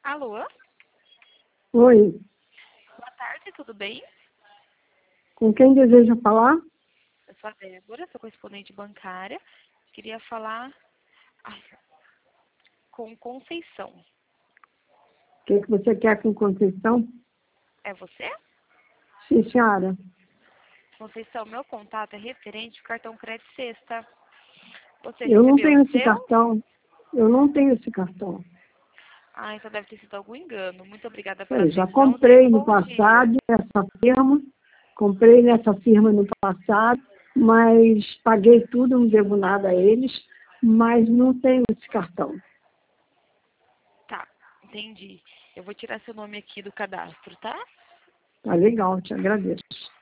Alô? Oi, Boa tarde, tudo bem? com quem deseja falar? Eu sou a Débora, sou correspondente bancária. Queria falar ai, com Conceição. O que você quer com Conceição? É você? Sim, senhora. Conceição, meu contato é referente ao cartão crédito sexta. Você Eu não recebeu tenho o esse seu? cartão. Eu não tenho esse cartão. Ah, então deve ter sido algum engano. Muito obrigada pela Eu já atenção. Tenha comprei um no bom dia. passado nessa firma. Comprei nessa firma no passado, mas paguei tudo, não devo nada a eles, mas não tenho esse cartão. Tá, entendi. Eu vou tirar seu nome aqui do cadastro, tá? Tá legal, te agradeço.